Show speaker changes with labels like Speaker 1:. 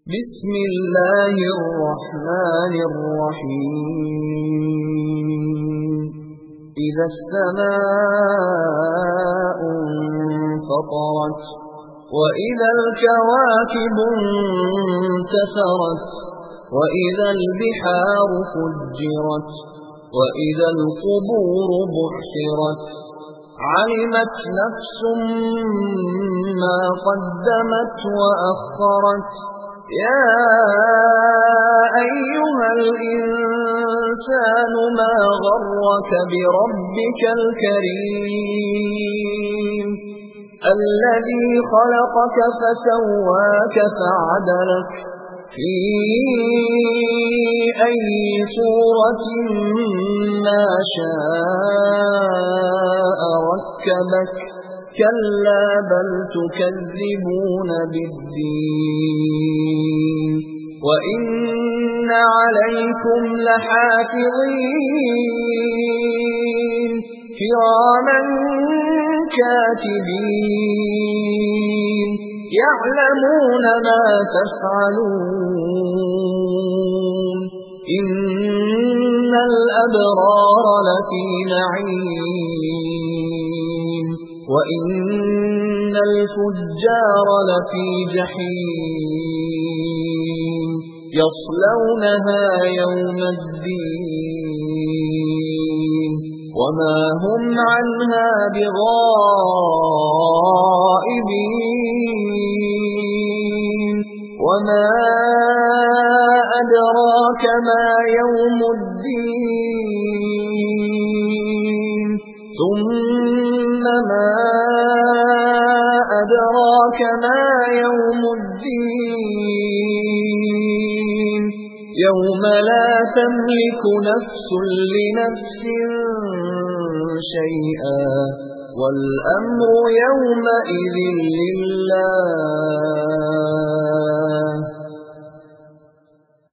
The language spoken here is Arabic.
Speaker 1: بسم الله الرحمن الرحيم إذا السماء انفطرت وإذا الكواكب انتثرت وإذا البحار فجرت وإذا القبور بعثرت علمت نفس ما قدمت وأخرت يا أيها الإنسان ما غرك بربك الكريم الذي خلقك فسواك فعدلك في أي صورة ما شاء ركبك كلا بل تكذبون بالدين وإن عليكم لحافظين كراما كاتبين يعلمون ما تفعلون إن الأبرار لفي نعيم وإن الفجار لفي جحيم يصلونها يوم الدين وما هم عنها بغائبين وما أدراك ما يوم الدين ثم ما أدراك ما يوم الدين يوم لا تملك نفس لنفس شيئا والأمر يومئذ لله